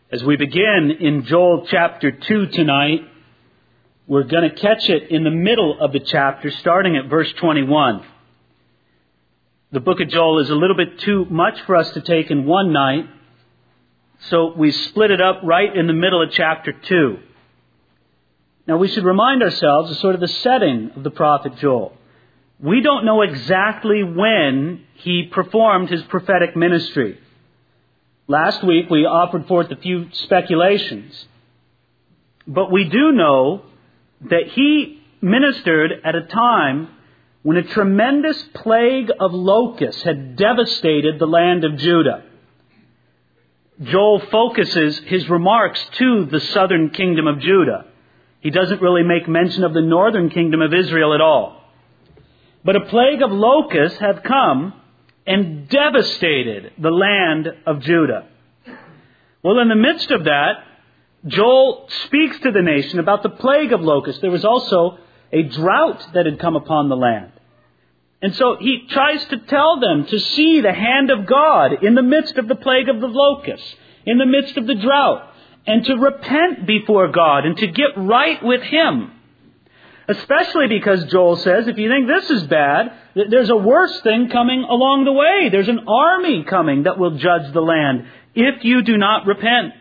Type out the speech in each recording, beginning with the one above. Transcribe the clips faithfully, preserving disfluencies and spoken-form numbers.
As we begin in Joel chapter two tonight, we're going to catch it in the middle of the chapter, starting at verse twenty-one. The book of Joel is a little bit too much for us to take in one night, so we split it up right in the middle of chapter two. Now we should remind ourselves of sort of the setting of the prophet Joel. We don't know exactly when he performed his prophetic ministry. Last week we offered forth a few speculations. But we do know that he ministered at a time when a tremendous plague of locusts had devastated the land of Judah. Joel focuses his remarks to the southern kingdom of Judah. He doesn't really make mention of the northern kingdom of Israel at all. But a plague of locusts had come and devastated the land of Judah. Well, in the midst of that, Joel speaks to the nation about the plague of locusts. There was also a drought that had come upon the land. And so he tries to tell them to see the hand of God in the midst of the plague of the locusts, in the midst of the drought, and to repent before God and to get right with Him. Especially because Joel says, if you think this is bad, there's a worse thing coming along the way. There's an army coming that will judge the land if you do not repent.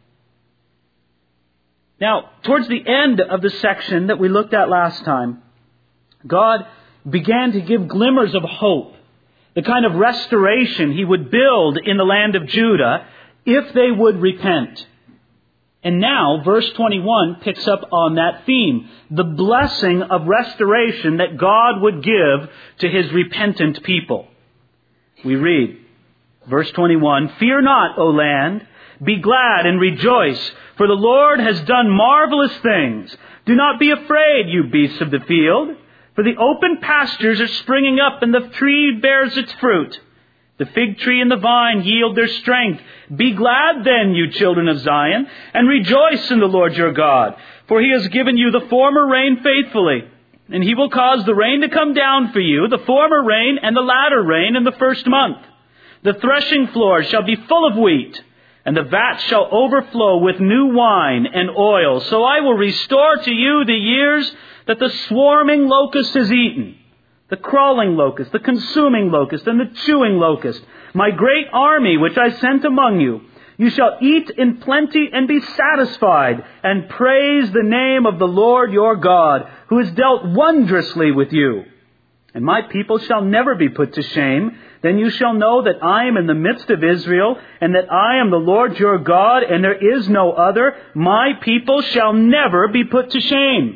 Now, towards the end of the section that we looked at last time, God began to give glimmers of hope, the kind of restoration He would build in the land of Judah if they would repent. And now, verse twenty-one picks up on that theme, the blessing of restoration that God would give to His repentant people. We read, verse twenty-one, "Fear not, O land, be glad and rejoice, for the Lord has done marvelous things. Do not be afraid, you beasts of the field, for the open pastures are springing up and the tree bears its fruit. The fig tree and the vine yield their strength. Be glad then, you children of Zion, and rejoice in the Lord your God. For He has given you the former rain faithfully, and He will cause the rain to come down for you, the former rain and the latter rain in the first month. The threshing floor shall be full of wheat, and the vat shall overflow with new wine and oil. So I will restore to you the years that the swarming locust has eaten, the crawling locust, the consuming locust, and the chewing locust, my great army which I sent among you. You shall eat in plenty and be satisfied, and praise the name of the Lord your God, who has dealt wondrously with you. And my people shall never be put to shame. Then you shall know that I am in the midst of Israel, and that I am the Lord your God, and there is no other. My people shall never be put to shame."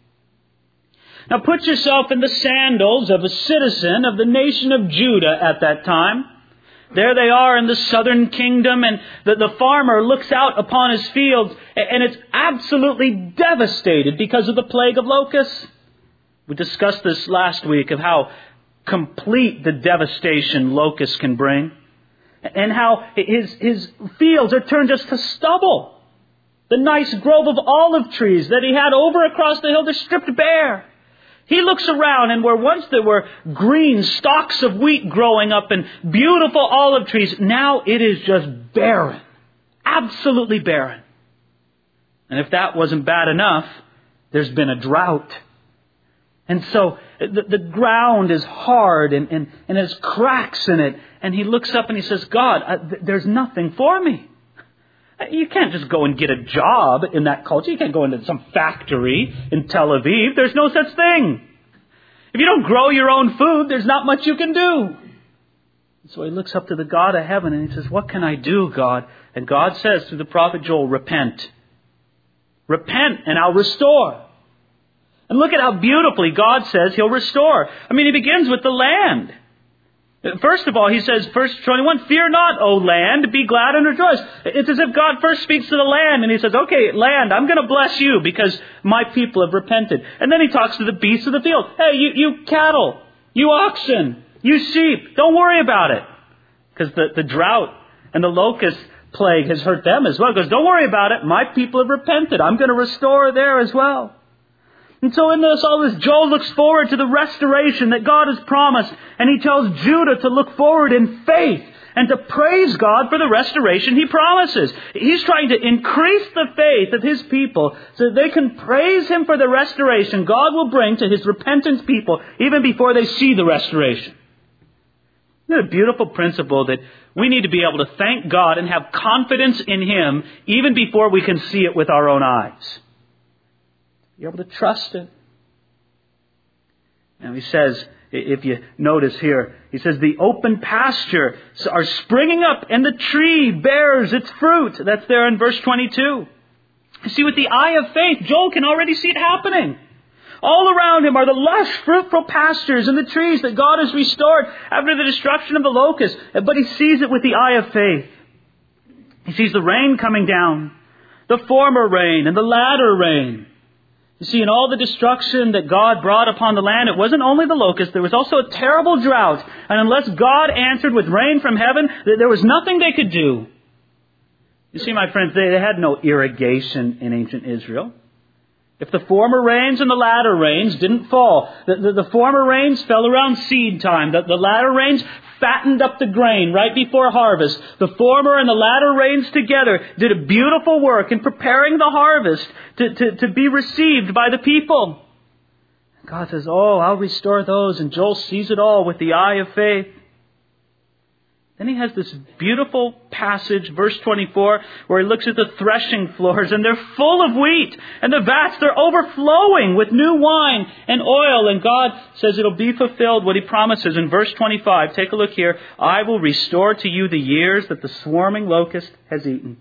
Now put yourself in the sandals of a citizen of the nation of Judah at that time. There they are in the southern kingdom, and the, the farmer looks out upon his fields, and it's absolutely devastated because of the plague of locusts. We discussed this last week of how complete the devastation locusts can bring, and how his, his fields are turned just to stubble. The nice grove of olive trees that he had over across the hill, they're stripped bare. He looks around, and where once there were green stalks of wheat growing up and beautiful olive trees, now it is just barren. Absolutely barren. And if that wasn't bad enough, there's been a drought. And so the, the ground is hard and, and, and there's cracks in it. And he looks up and he says, God, I, th- there's nothing for me. You can't just go and get a job in that culture. You can't go into some factory in Tel Aviv. There's no such thing. If you don't grow your own food, there's not much you can do. So he looks up to the God of heaven and he says, what can I do, God? And God says through the prophet Joel, repent. Repent and I'll restore. And look at how beautifully God says He'll restore. I mean, He begins with the land. First of all, He says, verse twenty-one, "Fear not, O land, be glad and rejoice." It's as if God first speaks to the land and He says, okay, land, I'm going to bless you because my people have repented. And then He talks to the beasts of the field. Hey, you, you cattle, you oxen, you sheep, don't worry about it. Because the, the drought and the locust plague has hurt them as well. He goes, don't worry about it. My people have repented. I'm going to restore there as well. And so in this, all this, Joel looks forward to the restoration that God has promised. And he tells Judah to look forward in faith and to praise God for the restoration He promises. He's trying to increase the faith of His people so that they can praise Him for the restoration God will bring to His repentant people even before they see the restoration. Isn't it a beautiful principle that we need to be able to thank God and have confidence in Him even before we can see it with our own eyes? Be able to trust it. Now He says, if you notice here, He says the open pasture are springing up and the tree bears its fruit. That's there in verse twenty-two. You see, with the eye of faith, Joel can already see it happening. All around him are the lush, fruitful pastures and the trees that God has restored after the destruction of the locusts. But he sees it with the eye of faith. He sees the rain coming down, the former rain and the latter rain. You see, in all the destruction that God brought upon the land, it wasn't only the locusts, there was also a terrible drought. And unless God answered with rain from heaven, there was nothing they could do. You see, my friends, they had no irrigation in ancient Israel. If the former rains and the latter rains didn't fall, the, the, the former rains fell around seed time. The, the latter rains fattened up the grain right before harvest. The former and the latter rains together did a beautiful work in preparing the harvest to, to, to be received by the people. God says, oh, I'll restore those. And Joel sees it all with the eye of faith. Then he has this beautiful passage, verse twenty-four, where he looks at the threshing floors and they're full of wheat. And the vats, they're overflowing with new wine and oil. And God says it'll be fulfilled what He promises in verse twenty-five. Take a look here. I will restore to you the years that the swarming locust has eaten.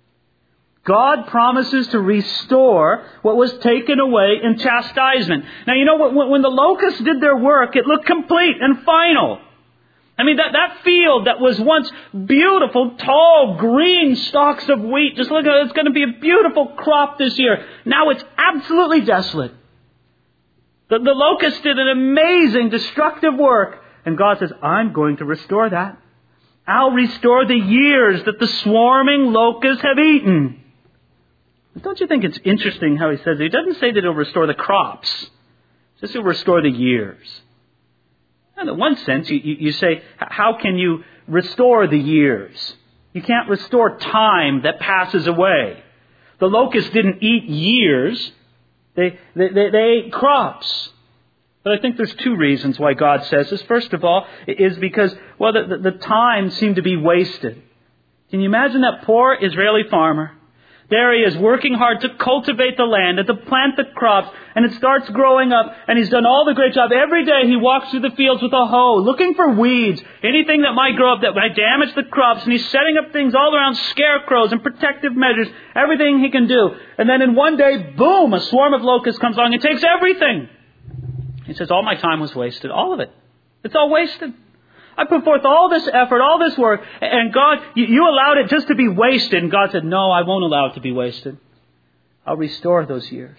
God promises to restore what was taken away in chastisement. Now, you know, when, when the locusts did their work, it looked complete and final. I mean, that, that field that was once beautiful, tall, green stalks of wheat, just look at it, it's going to be a beautiful crop this year. Now it's absolutely desolate. The, the locust did an amazing, destructive work. And God says, I'm going to restore that. I'll restore the years that the swarming locusts have eaten. Don't you think it's interesting how He says it? He doesn't say that He'll restore the crops. He says He'll restore the years. And in one sense, you, you, you say, how can you restore the years? You can't restore time that passes away. The locusts didn't eat years. They, they, they, they ate crops. But I think there's two reasons why God says this. First of all, is because, well, the, the, the time seemed to be wasted. Can you imagine that poor Israeli farmer? There he is working hard to cultivate the land and to plant the crops, and it starts growing up, and he's done all the great job. Every day he walks through the fields with a hoe, looking for weeds, anything that might grow up that might damage the crops, and he's setting up things all around, scarecrows and protective measures, everything he can do. And then in one day, boom, a swarm of locusts comes along and takes everything. He says, all my time was wasted, all of it. It's all wasted. I put forth all this effort, all this work, and God, you, you allowed it just to be wasted. And God said, no, I won't allow it to be wasted. I'll restore those years.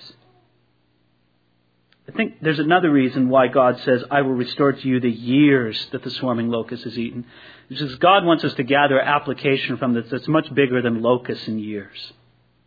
I think there's another reason why God says, I will restore to you the years that the swarming locust has eaten. It's because God wants us to gather application from this that's much bigger than locusts and years.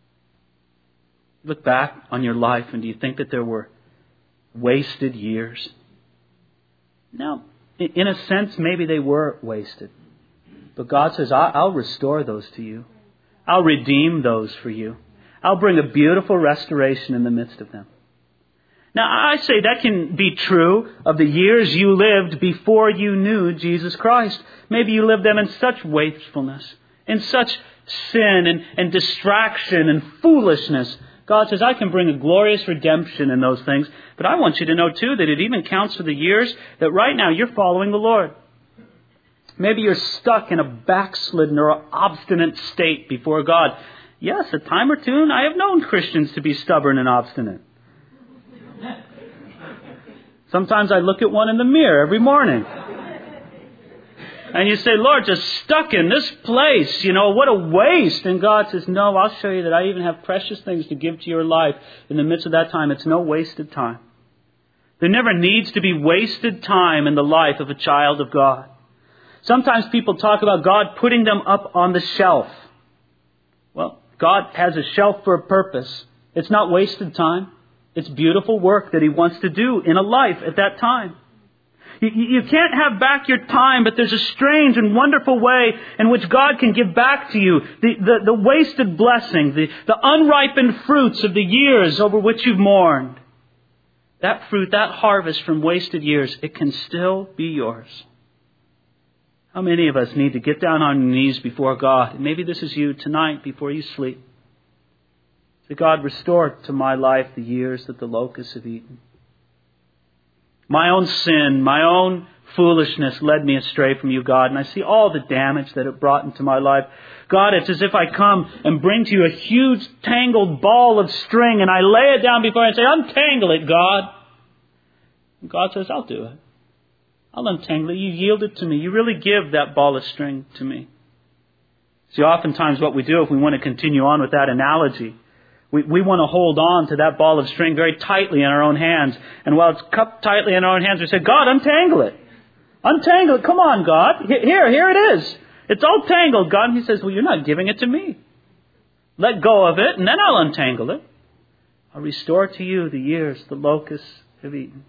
Look back on your life, and do you think that there were wasted years? No. In a sense, maybe they were wasted. But God says, I'll restore those to you. I'll redeem those for you. I'll bring a beautiful restoration in the midst of them. Now, I say that can be true of the years you lived before you knew Jesus Christ. Maybe you lived them in such wastefulness, in such sin and, and distraction and foolishness. God says, I can bring a glorious redemption in those things. But I want you to know, too, that it even counts for the years that right now you're following the Lord. Maybe you're stuck in a backslidden or obstinate state before God. Yes, a time or two, I have known Christians to be stubborn and obstinate. Sometimes I look at one in the mirror every morning. And you say, Lord, just stuck in this place, you know, what a waste. And God says, no, I'll show you that I even have precious things to give to your life in the midst of that time. It's no wasted time. There never needs to be wasted time in the life of a child of God. Sometimes people talk about God putting them up on the shelf. Well, God has a shelf for a purpose. It's not wasted time. It's beautiful work that He wants to do in a life at that time. You, you can't have back your time, but there's a strange and wonderful way in which God can give back to you the, the, the wasted blessing, the, the unripened fruits of the years over which you've mourned. That fruit, that harvest from wasted years, it can still be yours. How many of us need to get down on your knees before God? And maybe this is you tonight before you sleep. Say, God, restore to my life the years that the locusts have eaten. My own sin, my own foolishness led me astray from you, God, and I see all the damage that it brought into my life. God, it's as if I come and bring to you a huge tangled ball of string, and I lay it down before you and say, untangle it, God. And God says, I'll do it. I'll untangle it. You yield it to me. You really give that ball of string to me. See, oftentimes what we do, if we want to continue on with that analogy, We, we want to hold on to that ball of string very tightly in our own hands. And while it's cupped tightly in our own hands, we say, God, untangle it. Untangle it. Come on, God. Here, here it is. It's all tangled, God. And He says, well, you're not giving it to me. Let go of it, and then I'll untangle it. I'll restore to you the years the locusts have eaten.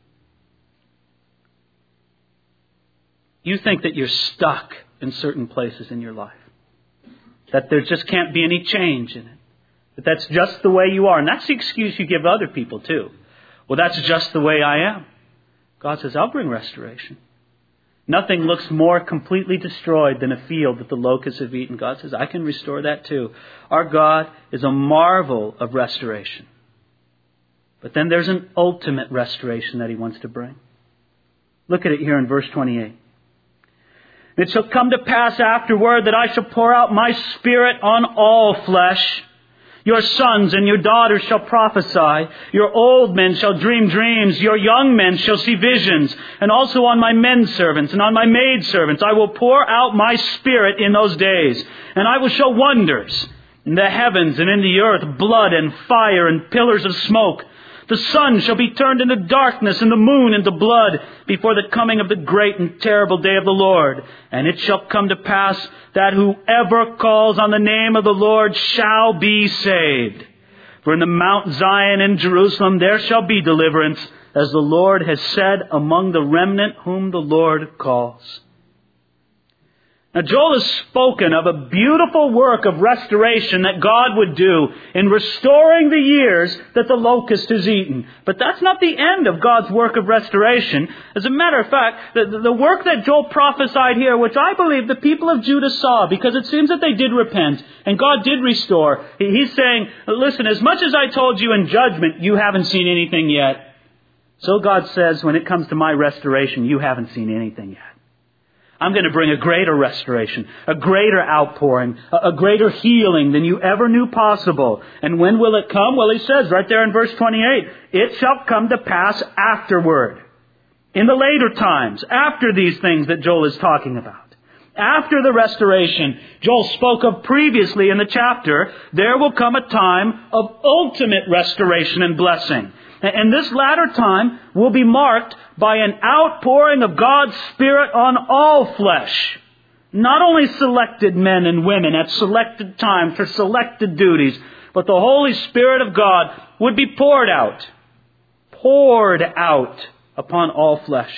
You think that you're stuck in certain places in your life. That there just can't be any change in it. That that's just the way you are. And that's the excuse you give other people too. Well, that's just the way I am. God says, I'll bring restoration. Nothing looks more completely destroyed than a field that the locusts have eaten. God says, I can restore that too. Our God is a marvel of restoration. But then there's an ultimate restoration that He wants to bring. Look at it here in verse twenty-eight. It shall come to pass afterward that I shall pour out my Spirit on all flesh. Your sons and your daughters shall prophesy. Your old men shall dream dreams. Your young men shall see visions. And also on my men servants and on my maid servants I will pour out my Spirit in those days. And I will show wonders in the heavens and in the earth, blood and fire and pillars of smoke. The sun shall be turned into darkness and the moon into blood before the coming of the great and terrible day of the Lord. And it shall come to pass that whoever calls on the name of the Lord shall be saved. For in the Mount Zion in Jerusalem there shall be deliverance, as the Lord has said, among the remnant whom the Lord calls. Now, Joel has spoken of a beautiful work of restoration that God would do in restoring the years that the locust has eaten. But that's not the end of God's work of restoration. As a matter of fact, the, the work that Joel prophesied here, which I believe the people of Judah saw, because it seems that they did repent and God did restore. He's saying, listen, as much as I told you in judgment, you haven't seen anything yet. So God says, when it comes to my restoration, you haven't seen anything yet. I'm going to bring a greater restoration, a greater outpouring, a greater healing than you ever knew possible. And when will it come? Well, He says right there in verse twenty-eight, it shall come to pass afterward. In the later times, after these things that Joel is talking about. After the restoration Joel spoke of previously in the chapter, there will come a time of ultimate restoration and blessing. And this latter time will be marked by an outpouring of God's Spirit on all flesh. Not only selected men and women at selected times for selected duties, but the Holy Spirit of God would be poured out. Poured out upon all flesh.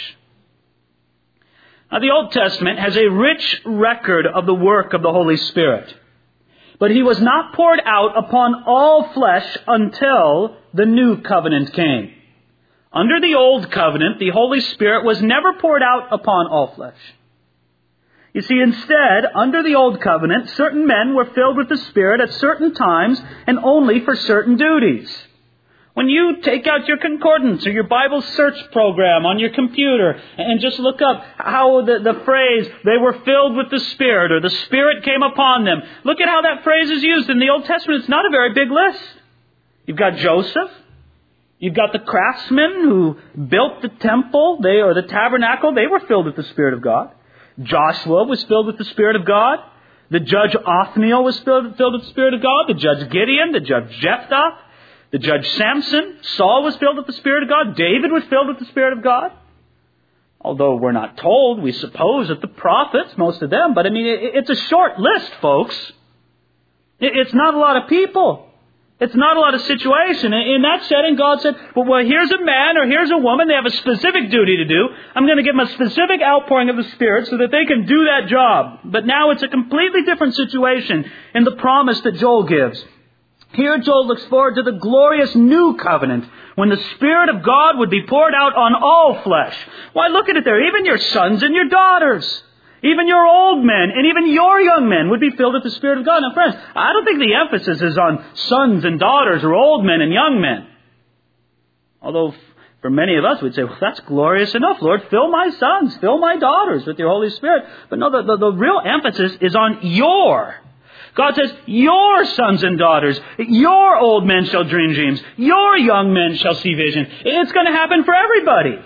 Now, the Old Testament has a rich record of the work of the Holy Spirit. But He was not poured out upon all flesh until the new covenant came. Under the old covenant, the Holy Spirit was never poured out upon all flesh. You see, instead, under the old covenant, certain men were filled with the Spirit at certain times and only for certain duties. When you take out your concordance or your Bible search program on your computer and just look up how the, the phrase, they were filled with the Spirit, or the Spirit came upon them, look at how that phrase is used in the Old Testament. It's not a very big list. You've got Joseph. You've got the craftsmen who built the temple, they or the tabernacle. They were filled with the Spirit of God. Joshua was filled with the Spirit of God. The judge Othniel was filled, filled with the Spirit of God. The judge Gideon, the judge Jephthah, the judge Samson. Saul was filled with the Spirit of God. David was filled with the Spirit of God. Although we're not told, we suppose that the prophets, most of them. But I mean, it's a short list, folks. It's not a lot of people. It's not a lot of situation. In that setting, God said, well, well, here's a man or here's a woman. They have a specific duty to do. I'm going to give them a specific outpouring of the Spirit so that they can do that job. But now it's a completely different situation in the promise that Joel gives. Here Joel looks forward to the glorious new covenant when the Spirit of God would be poured out on all flesh. Why, look at it there. Even your sons and your daughters. Even your old men and even your young men would be filled with the Spirit of God. Now, friends, I don't think the emphasis is on sons and daughters or old men and young men. Although, for many of us, we'd say, well, that's glorious enough, Lord. Fill my sons, fill my daughters with your Holy Spirit. But no, the, the, the real emphasis is on your. God says, your sons and daughters, your old men shall dream dreams, your young men shall see vision. It's going to happen for everybody.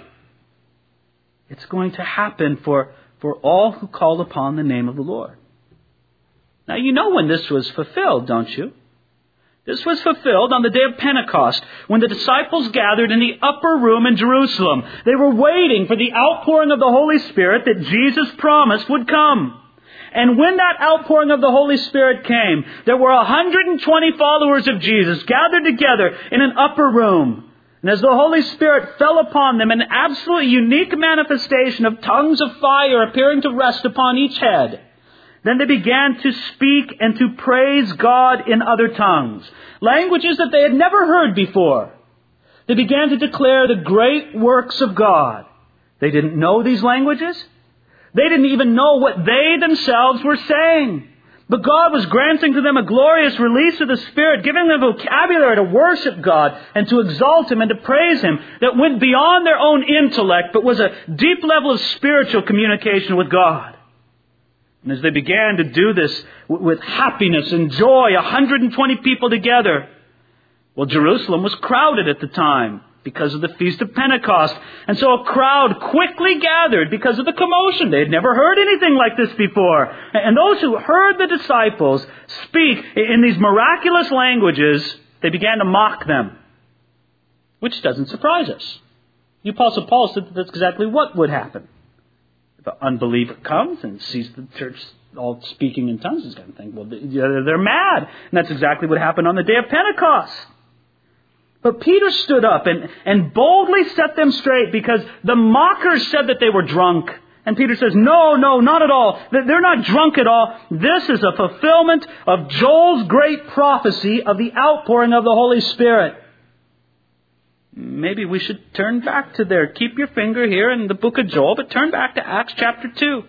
It's going to happen for for all who call upon the name of the Lord. Now, you know when this was fulfilled, don't you? This was fulfilled on the day of Pentecost, when the disciples gathered in the upper room in Jerusalem. They were waiting for the outpouring of the Holy Spirit that Jesus promised would come. And when that outpouring of the Holy Spirit came, there were one hundred twenty followers of Jesus gathered together in an upper room. And as the Holy Spirit fell upon them, an absolutely unique manifestation of tongues of fire appearing to rest upon each head, then they began to speak and to praise God in other tongues, languages that they had never heard before. They began to declare the great works of God. They didn't know these languages. They didn't even know what they themselves were saying. But God was granting to them a glorious release of the Spirit, giving them vocabulary to worship God and to exalt Him and to praise Him that went beyond their own intellect, but was a deep level of spiritual communication with God. And as they began to do this with happiness and joy, one hundred twenty people together, well, Jerusalem was crowded at the time because of the Feast of Pentecost. And so a crowd quickly gathered because of the commotion. They had never heard anything like this before. And those who heard the disciples speak in these miraculous languages, they began to mock them, which doesn't surprise us. The Apostle Paul said that that's exactly what would happen. If an unbeliever comes and sees the church all speaking in tongues, he's going to think, well, they're mad. And that's exactly what happened on the day of Pentecost. But Peter stood up and, and boldly set them straight because the mockers said that they were drunk. And Peter says, no, no, not at all. They're not drunk at all. This is a fulfillment of Joel's great prophecy of the outpouring of the Holy Spirit. Maybe we should turn back to there. Keep your finger here in the book of Joel, but turn back to Acts chapter two.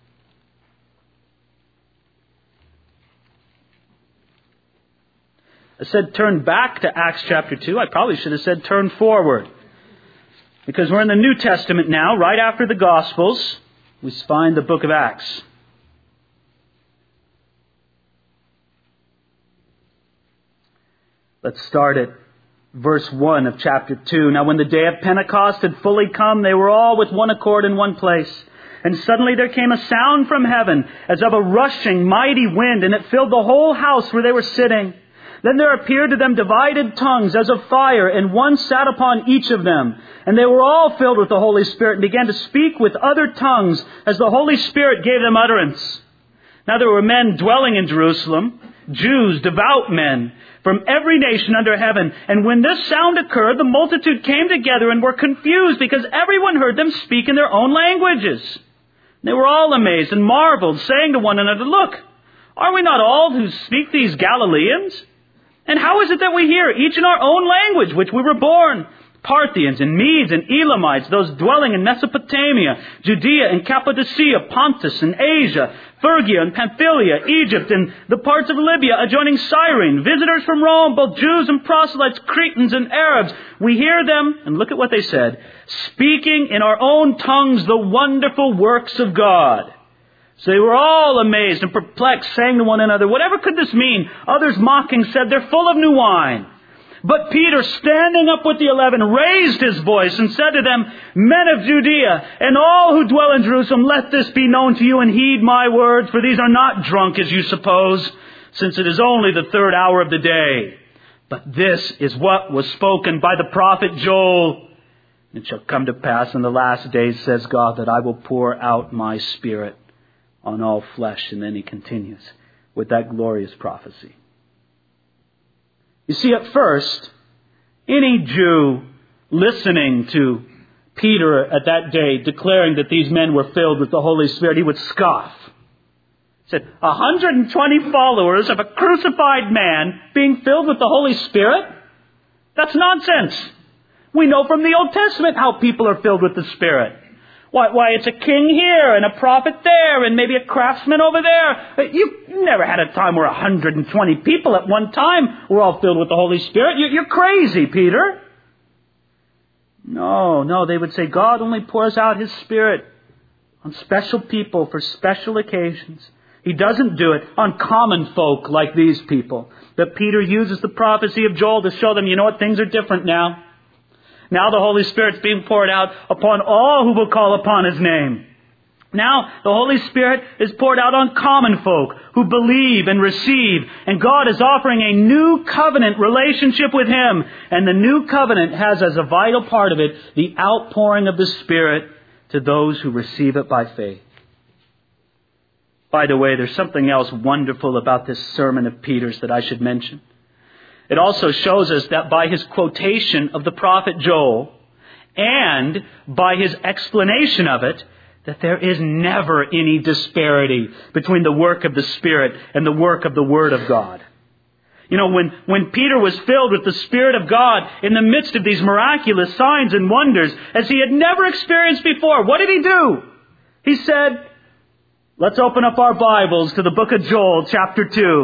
I said turn back to Acts chapter two. I probably should have said turn forward. Because we're in the New Testament now, right after the Gospels. We find the book of Acts. Let's start at verse one of chapter two. Now when the day of Pentecost had fully come, they were all with one accord in one place. And suddenly there came a sound from heaven as of a rushing mighty wind, and it filled the whole house where they were sitting. Then there appeared to them divided tongues as of fire, and one sat upon each of them. And they were all filled with the Holy Spirit and began to speak with other tongues as the Holy Spirit gave them utterance. Now there were men dwelling in Jerusalem, Jews, devout men, from every nation under heaven. And when this sound occurred, the multitude came together and were confused because everyone heard them speak in their own languages. They were all amazed and marveled, saying to one another, look, are we not all who speak these Galileans? And how is it that we hear each in our own language, which we were born? Parthians and Medes and Elamites, those dwelling in Mesopotamia, Judea and Cappadocia, Pontus and Asia, Phrygia and Pamphylia, Egypt and the parts of Libya adjoining Cyrene, visitors from Rome, both Jews and proselytes, Cretans and Arabs. We hear them, and look at what they said, speaking in our own tongues the wonderful works of God. So they were all amazed and perplexed, saying to one another, whatever could this mean? Others mocking said, they're full of new wine. But Peter, standing up with the eleven, raised his voice and said to them, men of Judea, and all who dwell in Jerusalem, let this be known to you and heed my words, for these are not drunk as you suppose, since it is only the third hour of the day. But this is what was spoken by the prophet Joel. It shall come to pass in the last days, says God, that I will pour out my Spirit on all flesh. And then he continues with that glorious prophecy. You see, at first, any Jew listening to Peter at that day declaring that these men were filled with the Holy Spirit, he would scoff. He said, one hundred twenty followers of a crucified man being filled with the Holy Spirit? That's nonsense. We know from the Old Testament how people are filled with the Spirit. Why, why it's a king here and a prophet there and maybe a craftsman over there. You never had a time where one hundred twenty people at one time were all filled with the Holy Spirit. You're, you're crazy, Peter. No, no, they would say God only pours out His Spirit on special people for special occasions. He doesn't do it on common folk like these people. But Peter uses the prophecy of Joel to show them, you know what, things are different now. Now the Holy Spirit's being poured out upon all who will call upon His name. Now the Holy Spirit is poured out on common folk who believe and receive. And God is offering a new covenant relationship with Him. And the new covenant has as a vital part of it the outpouring of the Spirit to those who receive it by faith. By the way, there's something else wonderful about this sermon of Peter's that I should mention. It also shows us that by his quotation of the prophet Joel and by his explanation of it, that there is never any disparity between the work of the Spirit and the work of the Word of God. You know, when, when Peter was filled with the Spirit of God in the midst of these miraculous signs and wonders, as he had never experienced before, what did he do? He said, let's open up our Bibles to the book of Joel, chapter two.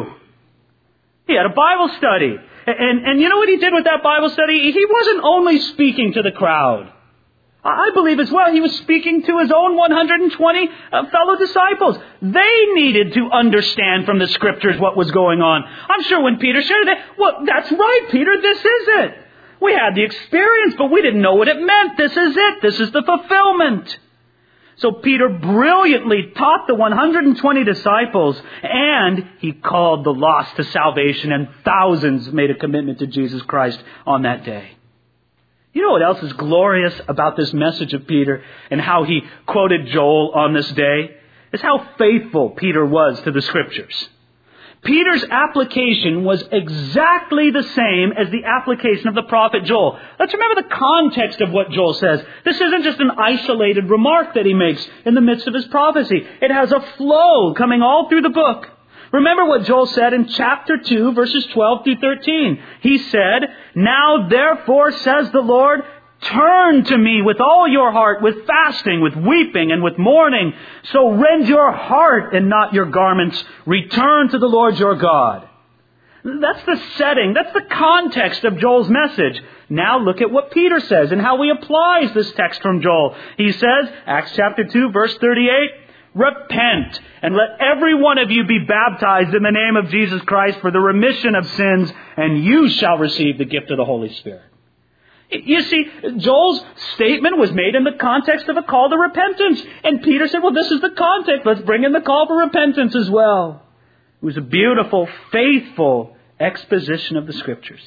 He had a Bible study. And, and you know what he did with that Bible study? He wasn't only speaking to the crowd. I believe as well he was speaking to his own one hundred twenty fellow disciples. They needed to understand from the Scriptures what was going on. I'm sure when Peter shared that, well, that's right, Peter, this is it. We had the experience, but we didn't know what it meant. This is it. This is the fulfillment. So Peter brilliantly taught the one hundred twenty disciples, and he called the lost to salvation, and thousands made a commitment to Jesus Christ on that day. You know what else is glorious about this message of Peter and how he quoted Joel on this day? Is how faithful Peter was to the Scriptures. Peter's application was exactly the same as the application of the prophet Joel. Let's remember the context of what Joel says. This isn't just an isolated remark that he makes in the midst of his prophecy. It has a flow coming all through the book. Remember what Joel said in chapter two, verses twelve through thirteen. He said, "Now therefore, says the Lord, turn to me with all your heart, with fasting, with weeping, and with mourning. So rend your heart and not your garments. Return to the Lord your God." That's the setting. That's the context of Joel's message. Now look at what Peter says and how he applies this text from Joel. He says, Acts chapter two, verse thirty-eight, "Repent, and let every one of you be baptized in the name of Jesus Christ for the remission of sins, and you shall receive the gift of the Holy Spirit." You see, Joel's statement was made in the context of a call to repentance. And Peter said, well, this is the context. Let's bring in the call for repentance as well. It was a beautiful, faithful exposition of the Scriptures.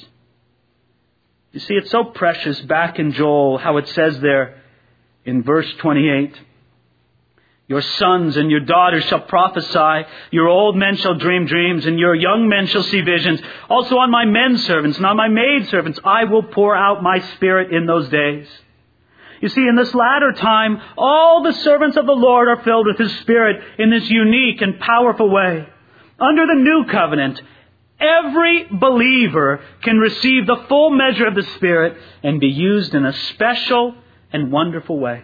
You see, it's so precious back in Joel how it says there in verse twenty-eight, "Your sons and your daughters shall prophesy, your old men shall dream dreams, and your young men shall see visions. Also on my men servants and on my maid servants I will pour out my Spirit in those days." You see, in this latter time, all the servants of the Lord are filled with His Spirit in this unique and powerful way. Under the new covenant, every believer can receive the full measure of the Spirit and be used in a special and wonderful way.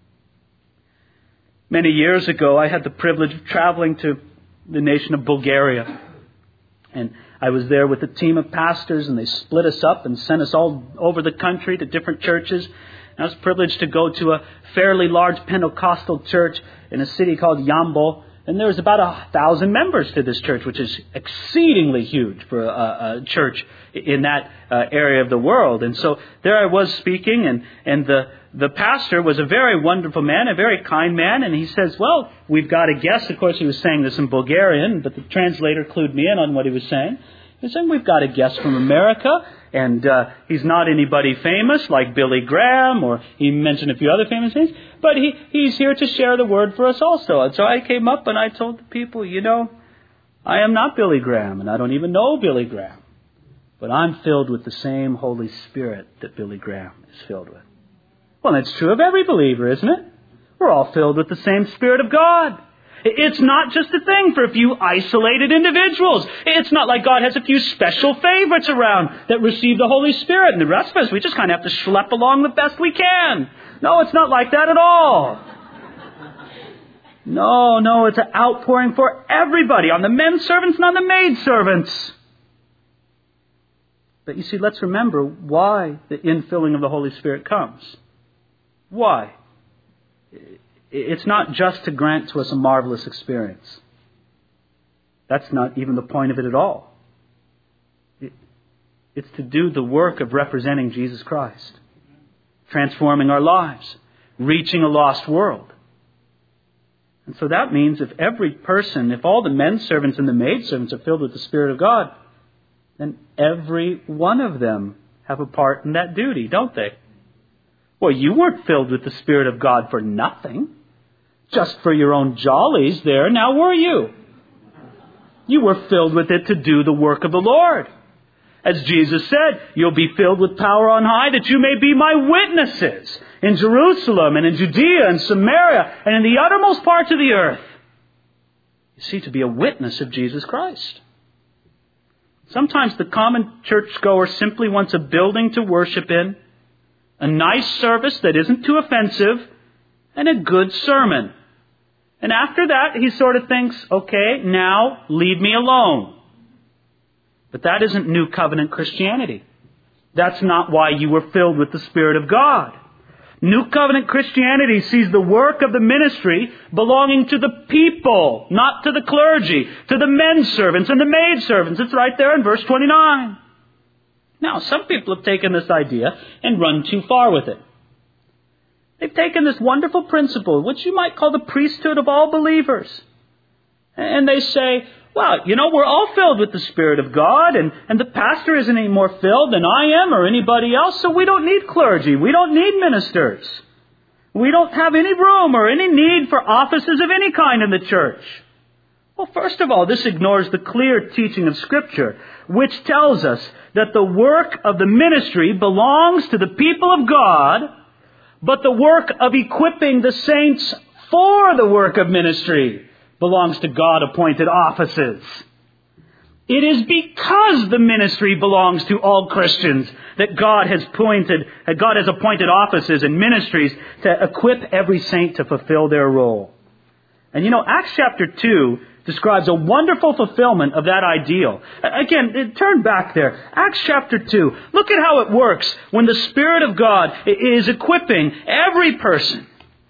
Many years ago, I had the privilege of traveling to the nation of Bulgaria. And I was there with a team of pastors, and they split us up and sent us all over the country to different churches. And I was privileged to go to a fairly large Pentecostal church in a city called Yambo. And there was about a thousand members to this church, which is exceedingly huge for a, a church in that uh, area of the world. And so there I was speaking, and, and the The pastor was a very wonderful man, a very kind man, and he says, well, we've got a guest. Of course, he was saying this in Bulgarian, but the translator clued me in on what he was saying. He was saying, we've got a guest from America, and uh, he's not anybody famous like Billy Graham, or he mentioned a few other famous things, but he, he's here to share the word for us also. And so I came up and I told the people, you know, I am not Billy Graham, and I don't even know Billy Graham. but I'm filled with the same Holy Spirit that Billy Graham is filled with. Well, that's true of every believer, isn't it? We're all filled with the same Spirit of God. It's not just a thing for a few isolated individuals. It's not like God has a few special favorites around that receive the Holy Spirit, and the rest of us, we just kind of have to schlep along the best we can. No, it's not like that at all. No, no, it's an outpouring for everybody, on the men servants and on the maid servants. But you see, let's remember why the infilling of the Holy Spirit comes. Why? It's not just to grant to us a marvelous experience. That's not even the point of it at all. It's to do the work of representing Jesus Christ, transforming our lives, reaching a lost world. And so that means if every person, if all the men servants and the maid servants are filled with the Spirit of God, then every one of them have a part in that duty, don't they? Well, you weren't filled with the Spirit of God for nothing, just for your own jollies there, now were you? You were filled with it to do the work of the Lord. As Jesus said, you'll be filled with power on high that you may be my witnesses in Jerusalem and in Judea and Samaria and in the uttermost parts of the earth. You see, to be a witness of Jesus Christ. Sometimes the common churchgoer simply wants a building to worship in, a nice service that isn't too offensive, and a good sermon. And after that, he sort of thinks, okay, now leave me alone. But that isn't New Covenant Christianity. That's not why you were filled with the Spirit of God. New Covenant Christianity sees the work of the ministry belonging to the people, not to the clergy, to the men servants and the maid servants. It's right there in verse twenty-nine. Now, some people have taken this idea and run too far with it. They've taken this wonderful principle, which you might call the priesthood of all believers. And they say, well, you know, we're all filled with the Spirit of God, and, and the pastor isn't any more filled than I am or anybody else, so we don't need clergy. We don't need ministers. We don't have any room or any need for offices of any kind in the church. Well, first of all, this ignores the clear teaching of Scripture, which tells us that the work of the ministry belongs to the people of God, but the work of equipping the saints for the work of ministry belongs to God-appointed offices. It is because the ministry belongs to all Christians that God has appointed, that God has appointed offices and ministries to equip every saint to fulfill their role. And you know, Acts chapter two describes a wonderful fulfillment of that ideal. Again, turn back there. Acts chapter two. Look at how it works when the Spirit of God is equipping every person.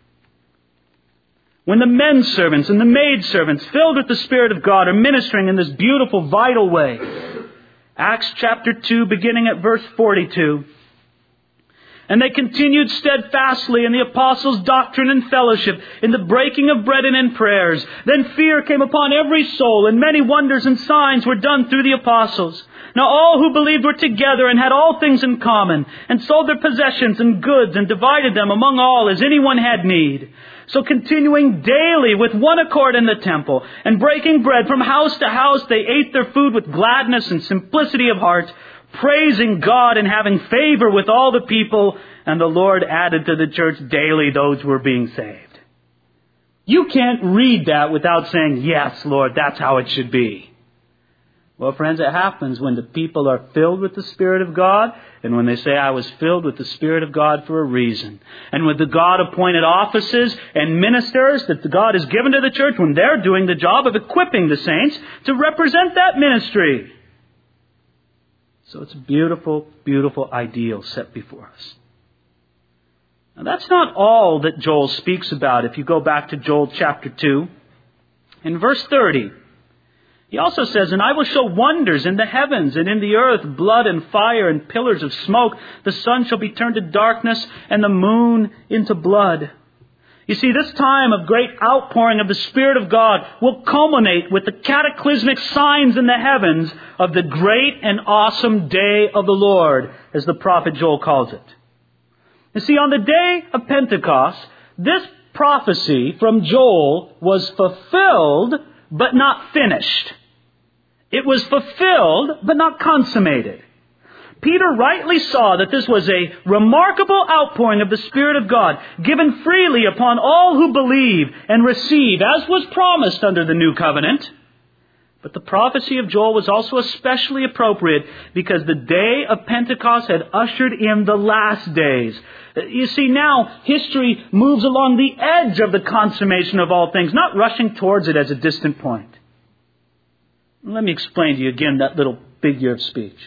When the men servants and the maid servants, filled with the Spirit of God, are ministering in this beautiful, vital way. Acts chapter two, beginning at verse forty-two. And they continued steadfastly in the apostles' doctrine and fellowship, in the breaking of bread and in prayers. Then fear came upon every soul, and many wonders and signs were done through the apostles. Now all who believed were together and had all things in common, and sold their possessions and goods, and divided them among all as anyone had need. So continuing daily with one accord in the temple, and breaking bread from house to house, they ate their food with gladness and simplicity of heart, praising God and having favor with all the people, and the Lord added to the church daily those who were being saved. You can't read that without saying, yes, Lord, that's how it should be. Well, friends, it happens when the people are filled with the Spirit of God, and when they say, I was filled with the Spirit of God for a reason. And with the God-appointed offices and ministers that God has given to the church, when they're doing the job of equipping the saints to represent that ministry. So it's a beautiful, beautiful ideal set before us. Now that's not all that Joel speaks about. If you go back to Joel chapter two, in verse thirty, he also says, and I will show wonders in the heavens and in the earth, blood and fire and pillars of smoke. The sun shall be turned to darkness and the moon into blood. You see, this time of great outpouring of the Spirit of God will culminate with the cataclysmic signs in the heavens of the great and awesome day of the Lord, as the prophet Joel calls it. You see, on the day of Pentecost, this prophecy from Joel was fulfilled, but not finished. It was fulfilled, but not consummated. Peter rightly saw that this was a remarkable outpouring of the Spirit of God, given freely upon all who believe and receive, as was promised under the new covenant. But the prophecy of Joel was also especially appropriate because the day of Pentecost had ushered in the last days. You see, now history moves along the edge of the consummation of all things, not rushing towards it as a distant point. Let me explain to you again that little figure of speech.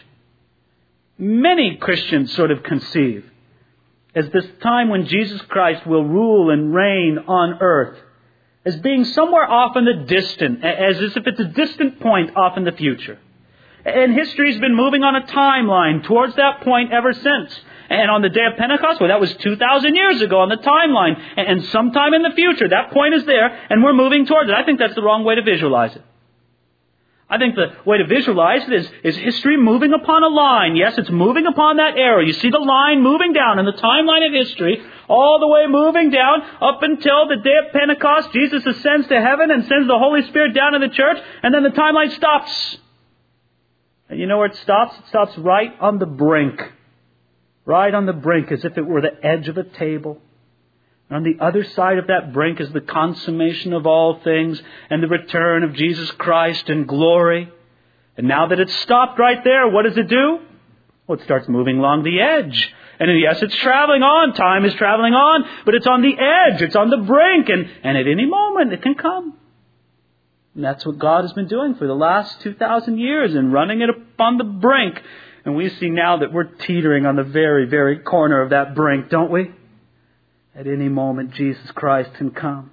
Many Christians sort of conceive as this time when Jesus Christ will rule and reign on earth as being somewhere off in the distant, as if it's a distant point off in the future. And history's been moving on a timeline towards that point ever since. And on the day of Pentecost, well, that was two thousand years ago on the timeline. And sometime in the future, that point is there, and we're moving towards it. I think that's the wrong way to visualize it. I think the way to visualize it is, is history moving upon a line. Yes, it's moving upon that arrow. You see the line moving down in the timeline of history, all the way moving down up until the day of Pentecost. Jesus ascends to heaven and sends the Holy Spirit down to the church, and then the timeline stops. And you know where it stops? It stops right on the brink. Right on the brink, as if it were the edge of a table. On the other side of that brink is the consummation of all things and the return of Jesus Christ in glory. And now that it's stopped right there, what does it do? Well, it starts moving along the edge. And yes, it's traveling on. Time is traveling on. But it's on the edge. It's on the brink. And, and at any moment, it can come. And that's what God has been doing for the last two thousand years and running it upon the brink. And we see now that we're teetering on the very, very corner of that brink, don't we? At any moment, Jesus Christ can come.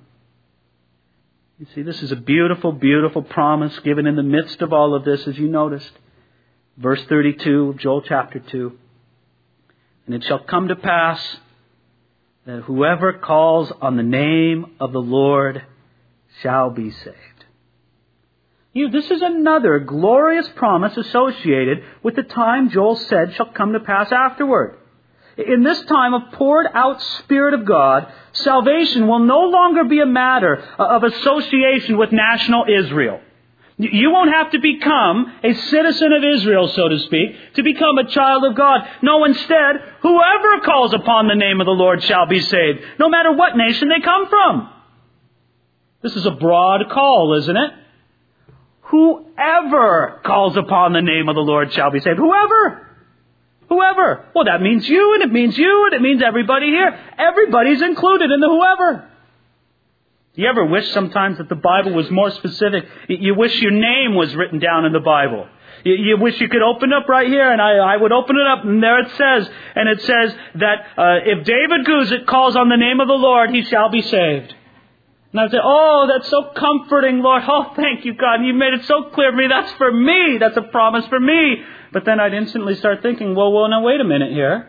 You see, this is a beautiful, beautiful promise given in the midst of all of this, as you noticed. Verse thirty-two of Joel chapter two. And it shall come to pass that whoever calls on the name of the Lord shall be saved. You know, this is another glorious promise associated with the time Joel said shall come to pass afterward. In this time of poured out Spirit of God, salvation will no longer be a matter of association with national Israel. You won't have to become a citizen of Israel, so to speak, to become a child of God. No, instead, whoever calls upon the name of the Lord shall be saved, no matter what nation they come from. This is a broad call, isn't it? Whoever calls upon the name of the Lord shall be saved. Whoever. Whoever. Well, that means you, and it means you, and it means everybody here. Everybody's included in the whoever. Do you ever wish sometimes that the Bible was more specific? You wish your name was written down in the Bible. You wish you could open up right here, and I, I would open it up, and there it says, and it says that uh, if David Guzik calls on the name of the Lord, he shall be saved. And I'd say, oh, that's so comforting, Lord. Oh, thank you, God. You made it so clear for me. That's for me. That's a promise for me. But then I'd instantly start thinking, well, well, now wait a minute here.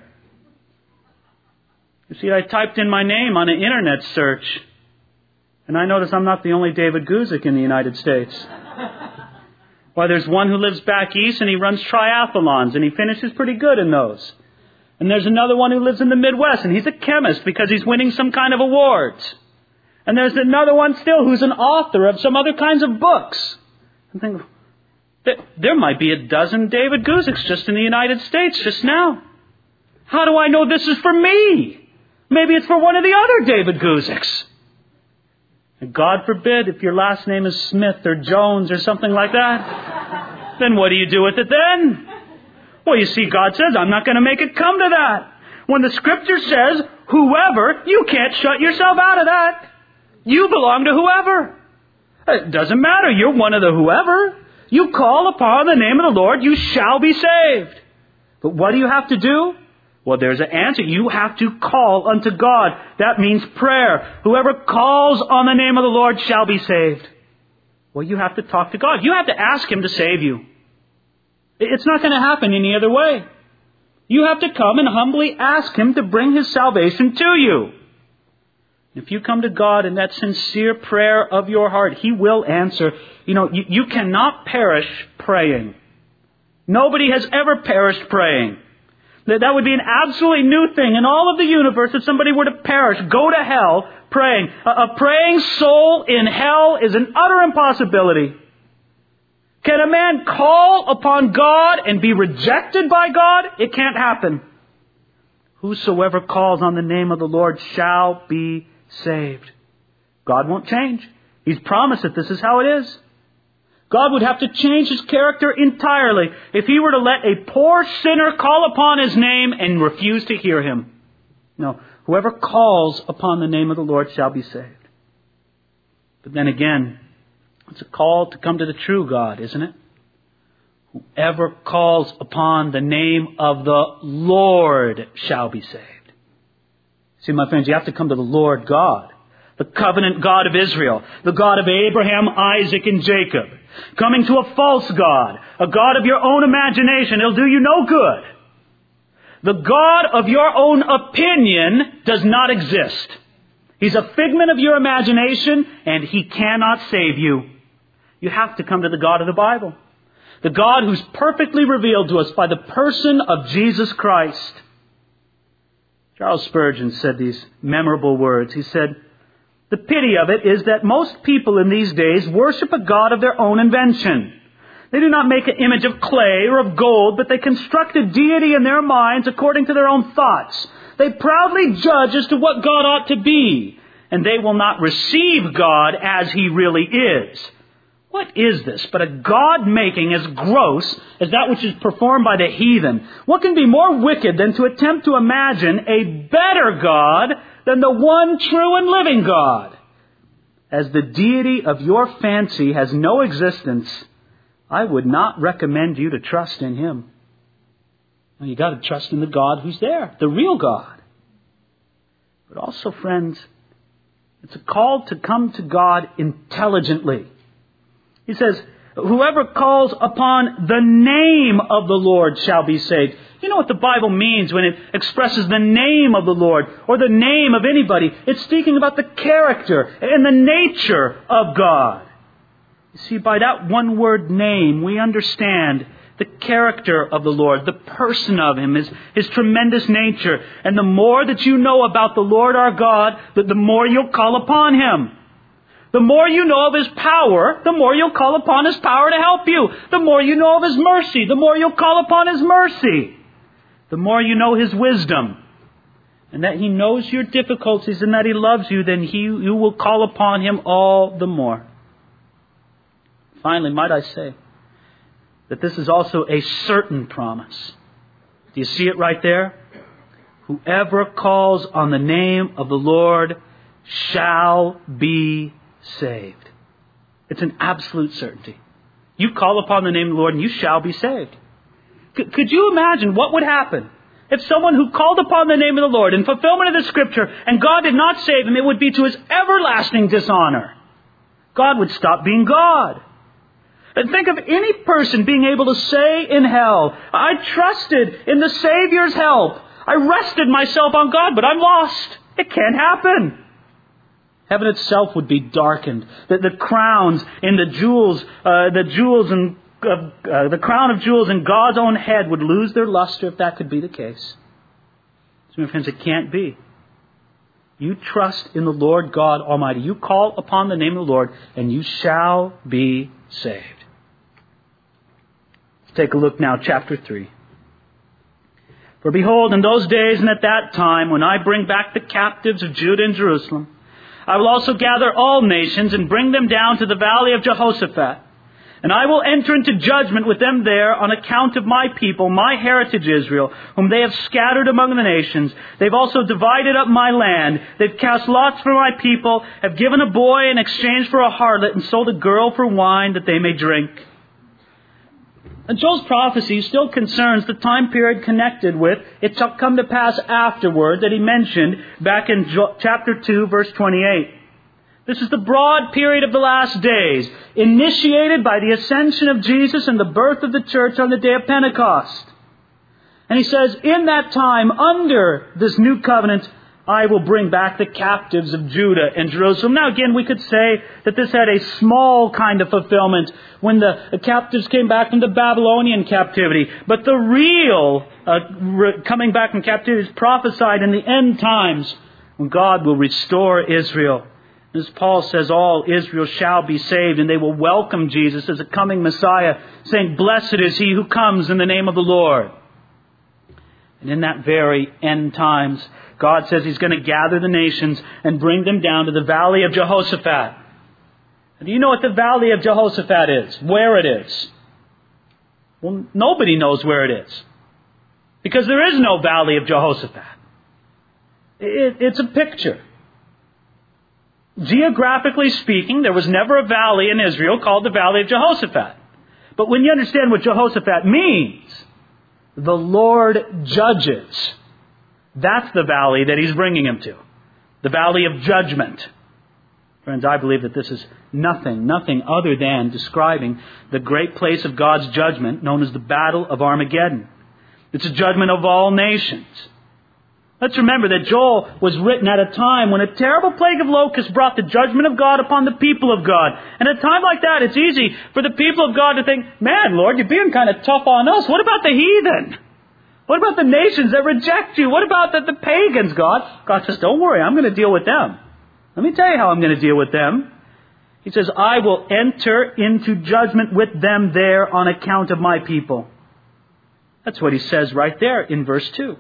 You see, I typed in my name on an internet search. And I notice I'm not the only David Guzik in the United States. Why, there's one who lives back east and he runs triathlons and he finishes pretty good in those. And there's another one who lives in the Midwest and he's a chemist because he's winning some kind of awards. And there's another one still who's an author of some other kinds of books. I'm thinking, there might be a dozen David Guziks just in the United States just now. How do I know this is for me? Maybe it's for one of the other David Guziks. And God forbid if your last name is Smith or Jones or something like that. Then what do you do with it then? Well, you see, God says, I'm not going to make it come to that. When the Scripture says, whoever, you can't shut yourself out of that. You belong to whoever. It doesn't matter. You're one of the whoever. You call upon the name of the Lord, you shall be saved. But what do you have to do? Well, there's an answer. You have to call unto God. That means prayer. Whoever calls on the name of the Lord shall be saved. Well, you have to talk to God. You have to ask Him to save you. It's not going to happen any other way. You have to come and humbly ask Him to bring His salvation to you. If you come to God in that sincere prayer of your heart, He will answer. You know, you, you cannot perish praying. Nobody has ever perished praying. That, that would be an absolutely new thing in all of the universe if somebody were to perish, go to hell praying. A, a praying soul in hell is an utter impossibility. Can a man call upon God and be rejected by God? It can't happen. Whosoever calls on the name of the Lord shall be saved. God won't change. He's promised that this is how it is. God would have to change His character entirely if He were to let a poor sinner call upon His name and refuse to hear Him. No, whoever calls upon the name of the Lord shall be saved. But then again, it's a call to come to the true God, isn't it? Whoever calls upon the name of the Lord shall be saved. See, my friends, you have to come to the Lord God, the covenant God of Israel, the God of Abraham, Isaac, and Jacob. Coming to a false God, a God of your own imagination, it'll do you no good. The God of your own opinion does not exist. He's a figment of your imagination, and He cannot save you. You have to come to the God of the Bible. The God who's perfectly revealed to us by the person of Jesus Christ. Charles Spurgeon said these memorable words. He said, "The pity of it is that most people in these days worship a God of their own invention. They do not make an image of clay or of gold, but they construct a deity in their minds according to their own thoughts. They proudly judge as to what God ought to be, and they will not receive God as He really is." What is this but a God-making as gross as that which is performed by the heathen? What can be more wicked than to attempt to imagine a better God than the one true and living God? As the deity of your fancy has no existence, I would not recommend you to trust in Him. Now, you got to trust in the God who's there, the real God. But also, friends, it's a call to come to God intelligently. He says, whoever calls upon the name of the Lord shall be saved. You know what the Bible means when it expresses the name of the Lord or the name of anybody? It's speaking about the character and the nature of God. You see, by that one word name, we understand the character of the Lord, the person of Him, His, His tremendous nature. And the more that you know about the Lord our God, the more you'll call upon Him. The more you know of His power, the more you'll call upon His power to help you. The more you know of His mercy, the more you'll call upon His mercy. The more you know His wisdom, and that He knows your difficulties and that He loves you, then he, you will call upon Him all the more. Finally, might I say that this is also a certain promise. Do you see it right there? Whoever calls on the name of the Lord shall be saved. It's an absolute certainty. You call upon the name of the Lord and you shall be saved. C- could you imagine what would happen if someone who called upon the name of the Lord in fulfillment of the Scripture and God did not save him? It would be to his everlasting dishonor. God would stop being God. And think of any person being able to say in hell, I trusted in the Savior's help. I rested myself on God, but I'm lost. It can't happen. Heaven itself would be darkened. The, the crowns and the jewels, uh, the jewels and uh, uh, the crown of jewels in God's own head would lose their luster if that could be the case. So, my friends, it can't be. You trust in the Lord God Almighty. You call upon the name of the Lord, and you shall be saved. Let's take a look now, chapter three. For behold, in those days and at that time, when I bring back the captives of Judah and Jerusalem, I will also gather all nations and bring them down to the valley of Jehoshaphat. And I will enter into judgment with them there on account of my people, my heritage Israel, whom they have scattered among the nations. They've also divided up my land. They've cast lots for my people, have given a boy in exchange for a harlot, and sold a girl for wine that they may drink. And Joel's prophecy still concerns the time period connected with it shall come to pass afterward that he mentioned back in chapter two, verse twenty-eight. This is the broad period of the last days, initiated by the ascension of Jesus and the birth of the church on the day of Pentecost. And he says, in that time, under this new covenant, I will bring back the captives of Judah and Jerusalem. Now again, we could say that this had a small kind of fulfillment when the captives came back from the Babylonian captivity. But the real uh, re- coming back from captivity is prophesied in the end times when God will restore Israel. As Paul says, all Israel shall be saved, and they will welcome Jesus as a coming Messiah, saying, "Blessed is he who comes in the name of the Lord." And in that very end times, God says He's going to gather the nations and bring them down to the valley of Jehoshaphat. And do you know what the valley of Jehoshaphat is? Where it is? Well, nobody knows where it is. Because there is no valley of Jehoshaphat. It, it's a picture. Geographically speaking, there was never a valley in Israel called the Valley of Jehoshaphat. But when you understand what Jehoshaphat means, the Lord judges. That's the valley that He's bringing him to. The valley of judgment. Friends, I believe that this is nothing, nothing other than describing the great place of God's judgment known as the Battle of Armageddon. It's a judgment of all nations. Let's remember that Joel was written at a time when a terrible plague of locusts brought the judgment of God upon the people of God. And at a time like that, it's easy for the people of God to think, "Man, Lord, you're being kind of tough on us. What about the heathen? What about the nations that reject you? What about the, the pagans, God?" God says, "Don't worry, I'm going to deal with them. Let me tell you how I'm going to deal with them." He says, "I will enter into judgment with them there on account of my people." That's what He says right there in verse two.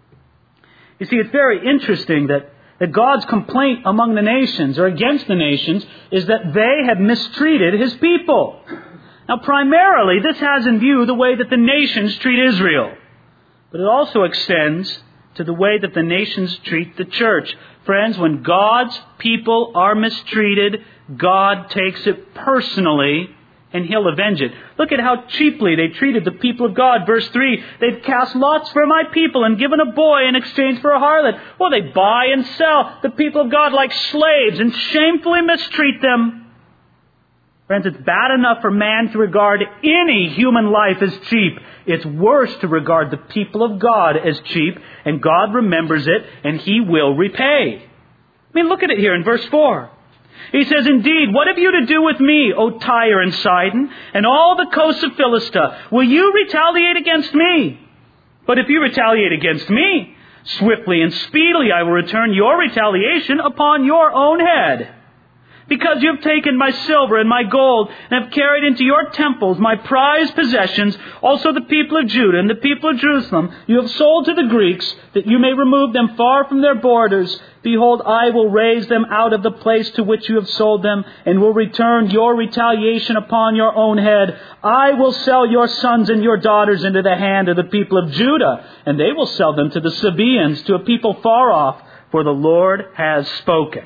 You see, it's very interesting that, that God's complaint among the nations, or against the nations, is that they have mistreated His people. Now, primarily, this has in view the way that the nations treat Israel. But it also extends to the way that the nations treat the church. Friends, when God's people are mistreated, God takes it personally, and He'll avenge it. Look at how cheaply they treated the people of God. Verse three, "They've cast lots for my people and given a boy in exchange for a harlot." Well, they buy and sell the people of God like slaves and shamefully mistreat them. Friends, it's bad enough for man to regard any human life as cheap. It's worse to regard the people of God as cheap, and God remembers it, and He will repay. I mean, look at it here in verse four. He says, "Indeed, what have you to do with me, O Tyre and Sidon, and all the coasts of Philistia? Will you retaliate against me? But if you retaliate against me, swiftly and speedily I will return your retaliation upon your own head. Because you have taken my silver and my gold, and have carried into your temples my prized possessions, also the people of Judah and the people of Jerusalem, you have sold to the Greeks, that you may remove them far from their borders. Behold, I will raise them out of the place to which you have sold them, and will return your retaliation upon your own head. I will sell your sons and your daughters into the hand of the people of Judah, and they will sell them to the Sabaeans, to a people far off, for the Lord has spoken."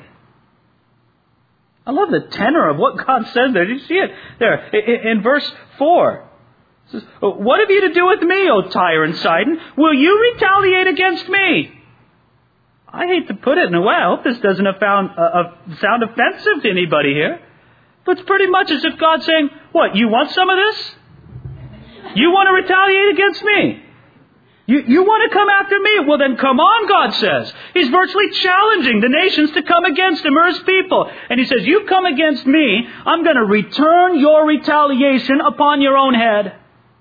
I love the tenor of what God says there. Did you see it there in verse four? It says, "What have you to do with me, O Tyre and Sidon? Will you retaliate against me?" I hate to put it in a way. I hope this doesn't sound, uh, sound offensive to anybody here. But it's pretty much as if God's saying, "What, you want some of this? You want to retaliate against me? You, you want to come after me? Well, then come on," God says. He's virtually challenging the nations to come against Him or His people. And He says, "You come against me, I'm going to return your retaliation upon your own head."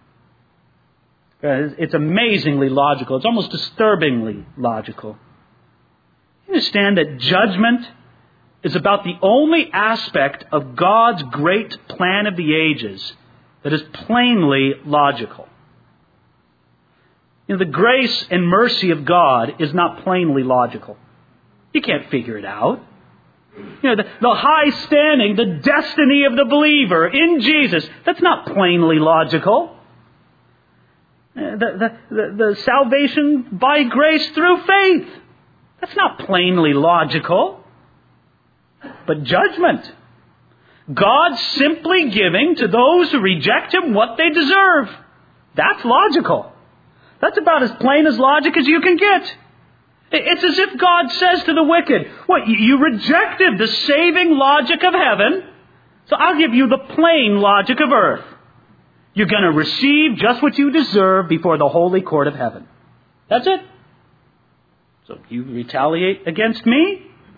It's amazingly logical. It's almost disturbingly logical. You understand that judgment is about the only aspect of God's great plan of the ages that is plainly logical. You know, the grace and mercy of God is not plainly logical. You can't figure it out. You know, the, the high standing, the destiny of the believer in Jesus, that's not plainly logical. The, the, the, the salvation by grace through faith, that's not plainly logical. But judgment, God simply giving to those who reject Him what they deserve, that's logical. That's about as plain as logic as you can get. It's as if God says to the wicked, "What, you rejected the saving logic of heaven, so I'll give you the plain logic of earth. You're going to receive just what you deserve before the holy court of heaven. That's it. So you retaliate against me,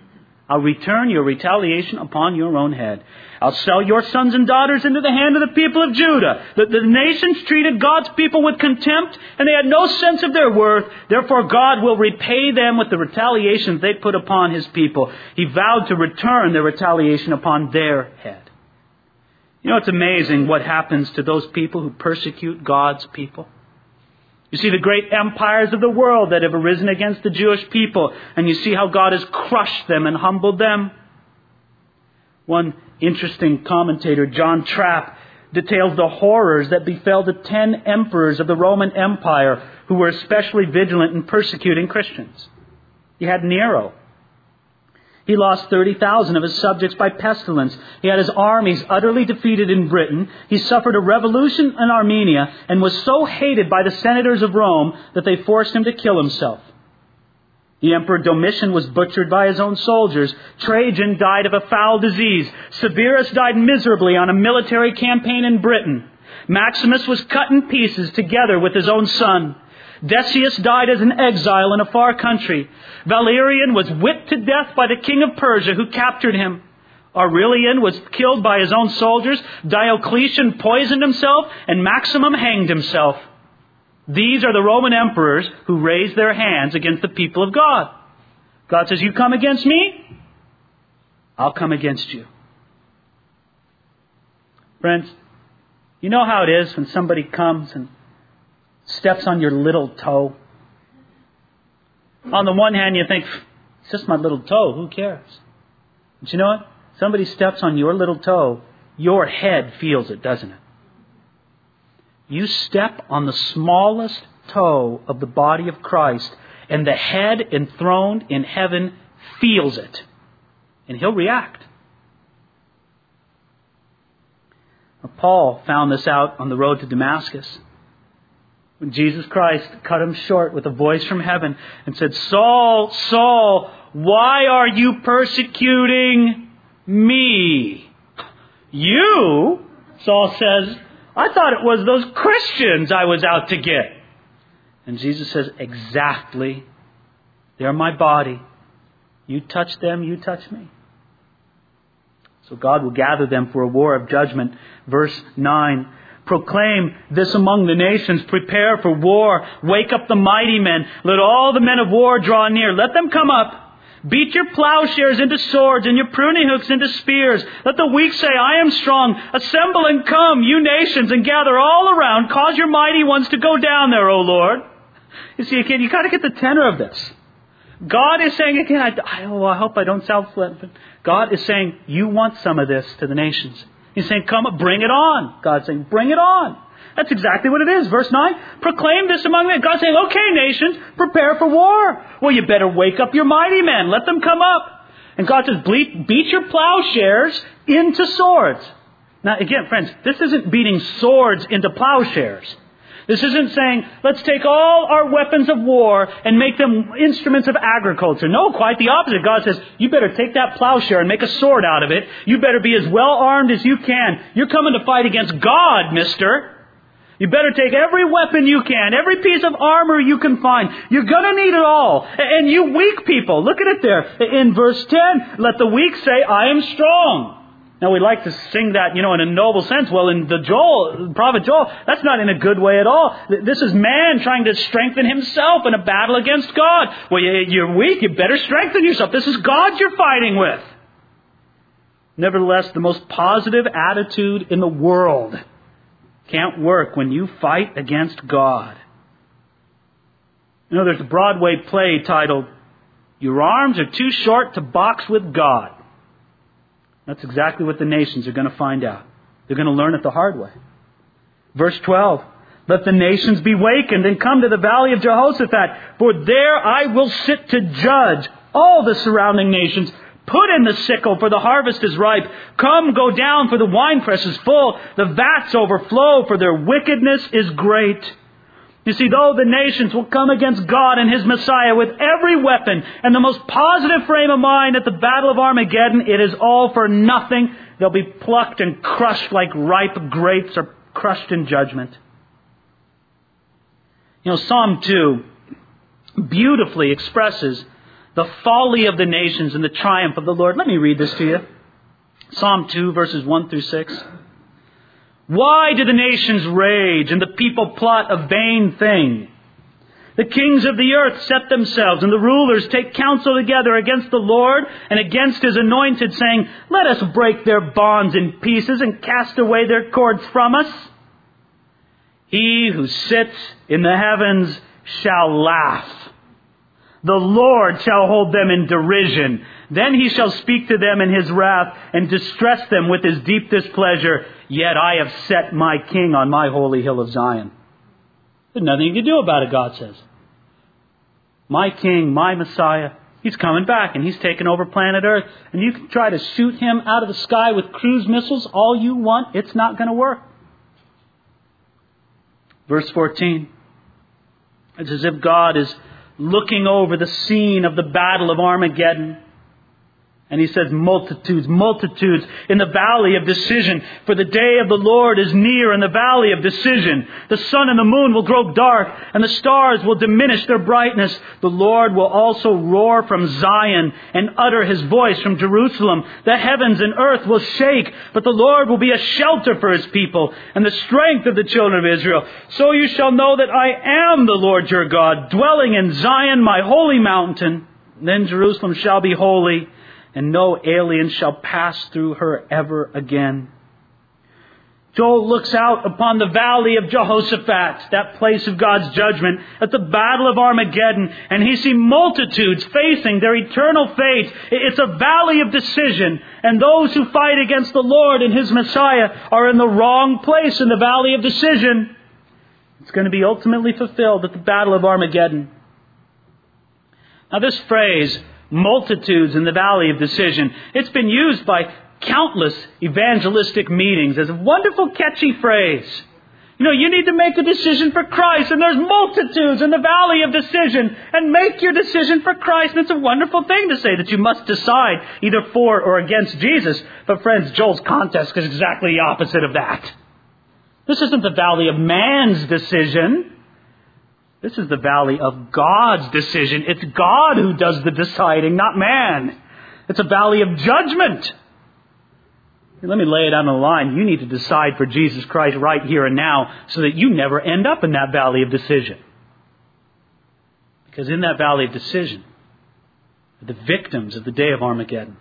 I'll return your retaliation upon your own head. I'll sell your sons and daughters into the hand of the people of Judah. The, the nations treated God's people with contempt, and they had no sense of their worth. Therefore, God will repay them with the retaliation they put upon His people. He vowed to return their retaliation upon their head. You know, it's amazing what happens to those people who persecute God's people. You see the great empires of the world that have arisen against the Jewish people, and you see how God has crushed them and humbled them. One interesting commentator, John Trapp, details the horrors that befell the ten emperors of the Roman Empire who were especially vigilant in persecuting Christians. You had Nero. He lost thirty thousand of his subjects by pestilence. He had his armies utterly defeated in Britain. He suffered a revolution in Armenia and was so hated by the senators of Rome that they forced him to kill himself. The Emperor Domitian was butchered by his own soldiers. Trajan died of a foul disease. Severus died miserably on a military campaign in Britain. Maximus was cut in pieces together with his own son. Decius died as an exile in a far country. Valerian was whipped to death by the king of Persia who captured him. Aurelian was killed by his own soldiers. Diocletian poisoned himself, and Maximum hanged himself. These are the Roman emperors who raised their hands against the people of God. God says, you come against me, I'll come against you. Friends, you know how it is when somebody comes and steps on your little toe. On the one hand, you think, it's just my little toe, who cares? But you know what? Somebody steps on your little toe, your head feels it, doesn't it? You step on the smallest toe of the body of Christ, and the head enthroned in heaven feels it. And he'll react. Now, Paul found this out on the road to Damascus, when Jesus Christ cut him short with a voice from heaven and said, Saul, Saul, why are you persecuting me? You, Saul says, I thought it was those Christians I was out to get. And Jesus says, exactly. They're my body. You touch them, you touch me. So God will gather them for a war of judgment. Verse nine. Proclaim this among the nations. Prepare for war. Wake up the mighty men. Let all the men of war draw near. Let them come up. Beat your plowshares into swords and your pruning hooks into spears. Let the weak say, I am strong. Assemble and come, you nations, and gather all around. Cause your mighty ones to go down there, O Lord. You see, again, you got to get the tenor of this. God is saying, again, I, I, oh, I hope I don't sound flippant. God is saying, you want some of this to the nations. He's saying, come, bring it on. God's saying, bring it on. That's exactly what it is. Verse nine, proclaim this among them. God's saying, okay, nations, prepare for war. Well, you better wake up your mighty men. Let them come up. And God says, beat your plowshares into swords. Now, again, friends, this isn't beating swords into plowshares. This isn't saying, let's take all our weapons of war and make them instruments of agriculture. No, quite the opposite. God says, you better take that plowshare and make a sword out of it. You better be as well armed as you can. You're coming to fight against God, mister. You better take every weapon you can, every piece of armor you can find. You're going to need it all. And you weak people, look at it there. In verse ten, let the weak say, I am strong. Now, we like to sing that, you know, in a noble sense. Well, in the Joel, prophet Joel, that's not in a good way at all. This is man trying to strengthen himself in a battle against God. Well, you're weak. You better strengthen yourself. This is God you're fighting with. Nevertheless, the most positive attitude in the world can't work when you fight against God. You know, there's a Broadway play titled, Your Arms Are Too Short to Box with God. That's exactly what the nations are going to find out. They're going to learn it the hard way. Verse twelve. Let the nations be wakened and come to the valley of Jehoshaphat, for there I will sit to judge all the surrounding nations. Put in the sickle, for the harvest is ripe. Come, go down, for the winepress is full. The vats overflow, for their wickedness is great. You see, though the nations will come against God and His Messiah with every weapon and the most positive frame of mind at the Battle of Armageddon, it is all for nothing. They'll be plucked and crushed like ripe grapes or crushed in judgment. You know, Psalm two beautifully expresses the folly of the nations and the triumph of the Lord. Let me read this to you. Psalm two, verses one through six. Why do the nations rage and the people plot a vain thing? The kings of the earth set themselves, and the rulers take counsel together against the Lord and against His anointed, saying, let us break their bonds in pieces and cast away their cords from us. He who sits in the heavens shall laugh. The Lord shall hold them in derision. Then He shall speak to them in His wrath and distress them with His deep displeasure. Yet I have set my king on my holy hill of Zion. There's nothing you can do about it, God says. My king, my Messiah, He's coming back and He's taking over planet Earth. And you can try to shoot Him out of the sky with cruise missiles all you want. It's not going to work. Verse fourteen. It's as if God is looking over the scene of the battle of Armageddon. And He says, multitudes, multitudes in the valley of decision. For the day of the Lord is near in the valley of decision. The sun and the moon will grow dark, and the stars will diminish their brightness. The Lord will also roar from Zion and utter His voice from Jerusalem. The heavens and earth will shake, but the Lord will be a shelter for His people and the strength of the children of Israel. So you shall know that I am the Lord your God, dwelling in Zion, my holy mountain. Then Jerusalem shall be holy, and no alien shall pass through her ever again. Joel looks out upon the valley of Jehoshaphat, that place of God's judgment, at the battle of Armageddon, and he sees multitudes facing their eternal fate. It's a valley of decision, and those who fight against the Lord and His Messiah are in the wrong place in the valley of decision. It's going to be ultimately fulfilled at the battle of Armageddon. Now this phrase, multitudes in the valley of decision, it's been used by countless evangelistic meetings as a wonderful catchy phrase. You know, you need to make a decision for Christ, and there's multitudes in the valley of decision, and make your decision for Christ. And it's a wonderful thing to say that you must decide either for or against Jesus. But friends, Joel's context is exactly the opposite of that. This isn't the valley of man's decision. This is the valley of God's decision. It's God who does the deciding, not man. It's a valley of judgment. Let me lay it on the line. You need to decide for Jesus Christ right here and now so that you never end up in that valley of decision. Because in that valley of decision are the victims of the day of Armageddon.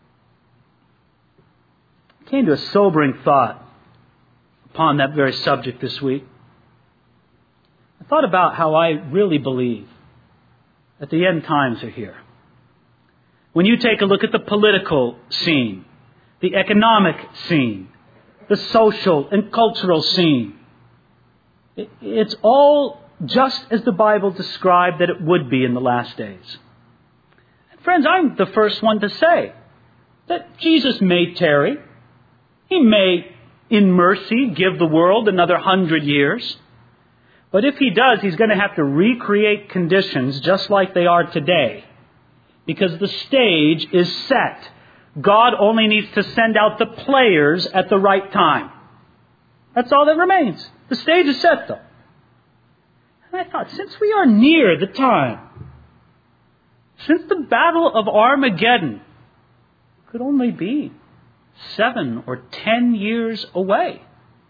I came to a sobering thought upon that very subject this week. I thought about how I really believe that the end times are here. When you take a look at the political scene, the economic scene, the social and cultural scene, it's all just as the Bible described that it would be in the last days. And friends, I'm the first one to say that Jesus may tarry. He may, in mercy, give the world another hundred years. But if He does, He's going to have to recreate conditions just like they are today. Because the stage is set. God only needs to send out the players at the right time. That's all that remains. The stage is set, though. And I thought, since we are near the time, since the battle of Armageddon could only be seven or ten years away,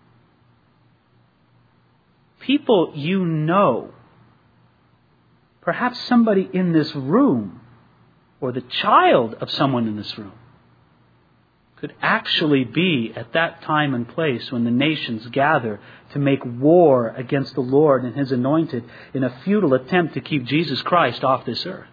people you know, perhaps somebody in this room, or the child of someone in this room, could actually be at that time and place when the nations gather to make war against the Lord and His anointed in a futile attempt to keep Jesus Christ off this earth.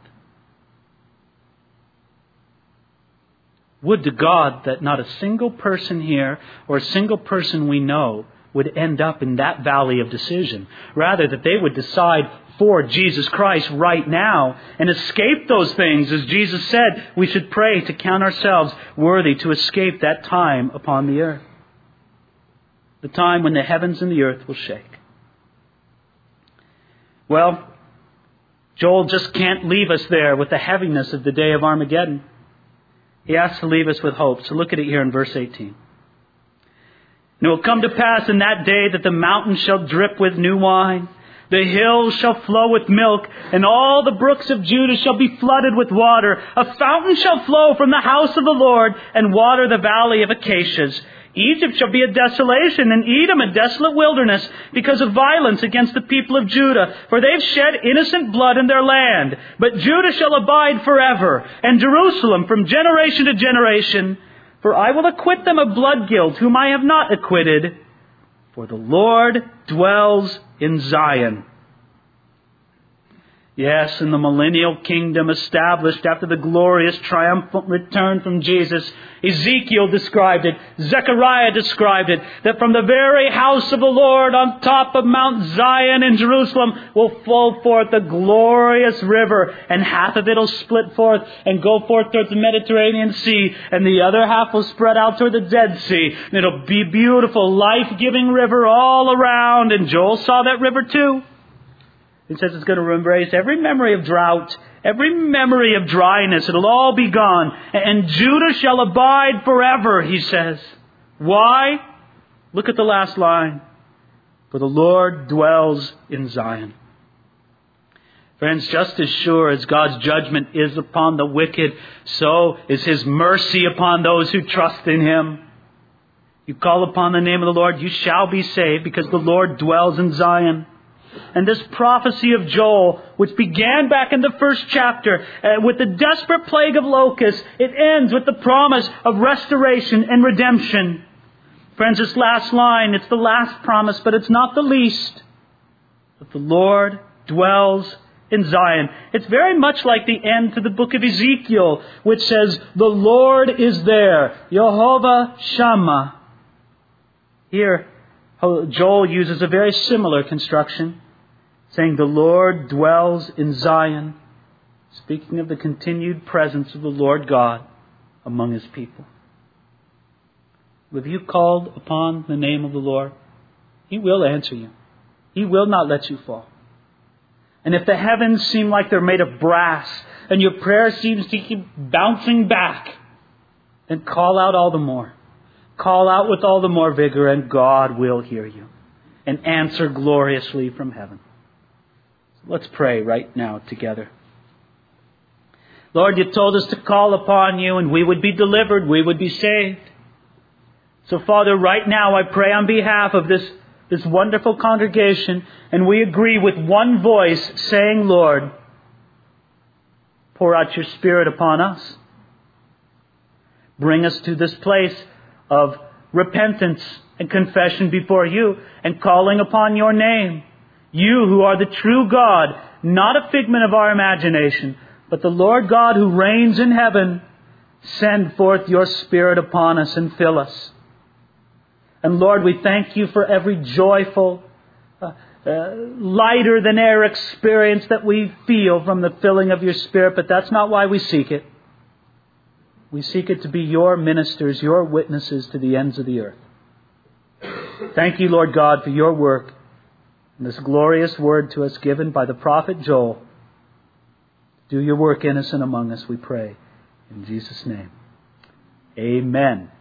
Would to God that not a single person here or a single person we know would end up in that valley of decision. Rather, that they would decide for Jesus Christ right now and escape those things. As Jesus said, we should pray to count ourselves worthy to escape that time upon the earth. The time when the heavens and the earth will shake. Well, Joel just can't leave us there with the heaviness of the day of Armageddon. He has to leave us with hope. So look at it here in verse eighteen. And it will come to pass in that day that the mountains shall drip with new wine. The hills shall flow with milk, and all the brooks of Judah shall be flooded with water. A fountain shall flow from the house of the Lord, and water the valley of acacias. Egypt shall be a desolation, and Edom a desolate wilderness, because of violence against the people of Judah. For they've shed innocent blood in their land. But Judah shall abide forever, and Jerusalem from generation to generation. For I will acquit them of blood guilt, whom I have not acquitted. For the Lord dwells in Zion. Yes, in the millennial kingdom established after the glorious triumphant return from Jesus, Ezekiel described it, Zechariah described it, that from the very house of the Lord on top of Mount Zion in Jerusalem will flow forth a glorious river, and half of it will split forth and go forth towards the Mediterranean Sea, and the other half will spread out toward the Dead Sea. And it'll be a beautiful, life-giving river all around, and Joel saw that river too. It says it's going to embrace every memory of drought, every memory of dryness. It'll all be gone. And Judah shall abide forever, he says. Why? Look at the last line. For the Lord dwells in Zion. Friends, just as sure as God's judgment is upon the wicked, so is His mercy upon those who trust in Him. You call upon the name of the Lord, you shall be saved, because the Lord dwells in Zion. And this prophecy of Joel, which began back in the first chapter uh, with the desperate plague of locusts, it ends with the promise of restoration and redemption. Friends, this last line, it's the last promise, but it's not the least. That the Lord dwells in Zion. It's very much like the end to the book of Ezekiel, which says, the Lord is there. Jehovah Shammah. Here, Joel uses a very similar construction, saying the Lord dwells in Zion, speaking of the continued presence of the Lord God among His people. Have you called upon the name of the Lord? He will answer you. He will not let you fall. And if the heavens seem like they're made of brass, and your prayer seems to keep bouncing back, then call out all the more. Call out with all the more vigor, and God will hear you and answer gloriously from heaven. So let's pray right now together. Lord, you told us to call upon you, and we would be delivered, we would be saved. So, Father, right now I pray on behalf of this, this wonderful congregation, and we agree with one voice saying, Lord, pour out your Spirit upon us. Bring us to this place of repentance and confession before you and calling upon your name. You who are the true God, not a figment of our imagination, but the Lord God who reigns in heaven. Send forth your Spirit upon us and fill us. And Lord, we thank you for every joyful, uh, uh, lighter than air experience that we feel from the filling of your Spirit, but that's not why we seek it. We seek it to be your ministers, your witnesses to the ends of the earth. Thank you, Lord God, for your work and this glorious word to us given by the prophet Joel. Do your work in us and among us, we pray. In Jesus' name, amen.